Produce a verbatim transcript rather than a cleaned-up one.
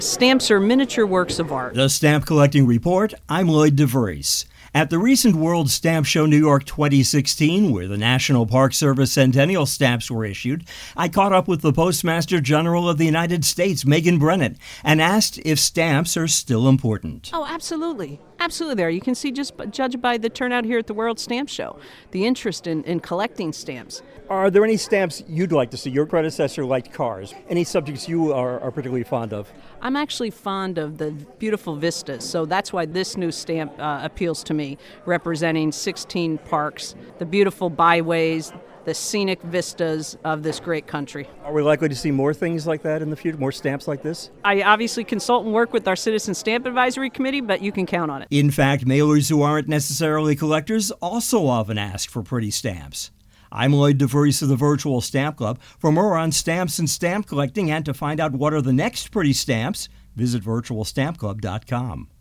Stamps are miniature works of art. The Stamp Collecting Report, I'm Lloyd DeVries. At the recent World Stamp Show New York twenty sixteen, where the National Park Service Centennial stamps were issued, I caught up with the Postmaster General of the United States, Megan Brennan, and asked if stamps are still important. Oh, absolutely. Absolutely there. You can see, just judge by the turnout here at the World Stamp Show, the interest in, in collecting stamps. Are there any stamps you'd like to see? Your predecessor liked cars. Any subjects you are, are particularly fond of? I'm actually fond of the beautiful vistas, so that's why this new stamp uh, appeals to me, representing sixteen parks, the beautiful byways, the scenic vistas of this great country. Are we likely to see more things like that in the future, more stamps like this? I obviously consult and work with our Citizen Stamp Advisory Committee, but you can count on it. In fact, mailers who aren't necessarily collectors also often ask for pretty stamps. I'm Lloyd DeVries of the Virtual Stamp Club. For more on stamps and stamp collecting and to find out what are the next pretty stamps, visit virtual stamp club dot com.